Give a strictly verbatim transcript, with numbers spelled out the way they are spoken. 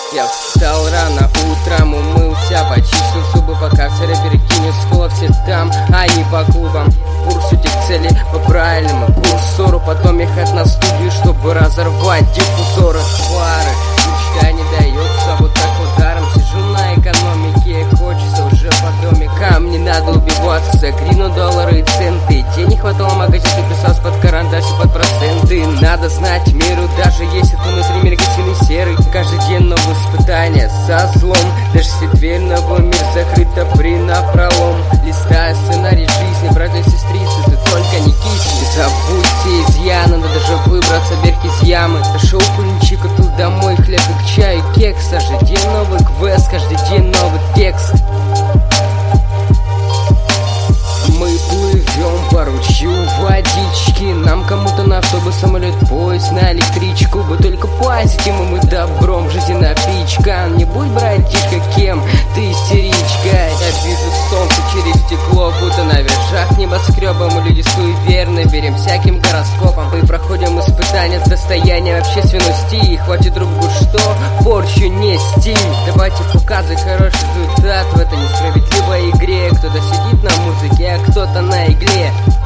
Я встал рано утром, умылся, почистил зубы, пока все рэперы кинет скола, все там, а не по клубам. Курс этих целей по правильному курсору, потом ехать на студию, чтобы разорвать диффузоры. Фары, мечта не дается вот так вот даром. Сижу на экономике, хочется уже по домикам. Не надо убиваться за грину, доллары и центы. Денег хватало, магазин записался под карандаш и под проценты. Надо знать меру, даже если ты внутри меркантильный серый. Каждый день новые испытания со злом. Даже если дверь на новый мир закрыта при напролом. Листая сценарий жизни, братья и сестрицы, ты только не кисни. Забудьте изъяны, надо даже выбраться вверх из ямы. Дошел кулинчик, купил домой хлеб и к чаю кекс. Каждый день новый квест, каждый день новый текст. Мы плывем по ручью водички. Нам кому-то на автобус, самолет, поезд, на электричку. Бы только платите мы, мы добром в жизни напичка. Не будь, братишка, кем ты истеричка. Я вижу солнце через стекло, будто на вержах небоскреба. Мы люди суеверны, верим всяким гороскопам. Мы проходим испытания с достоянием общественности. И хватит друг другу что? Порчу нести. Давайте показывать хороший результат в этой несправедливой игре. Кто-то сидит на музыке, а кто-то на игле.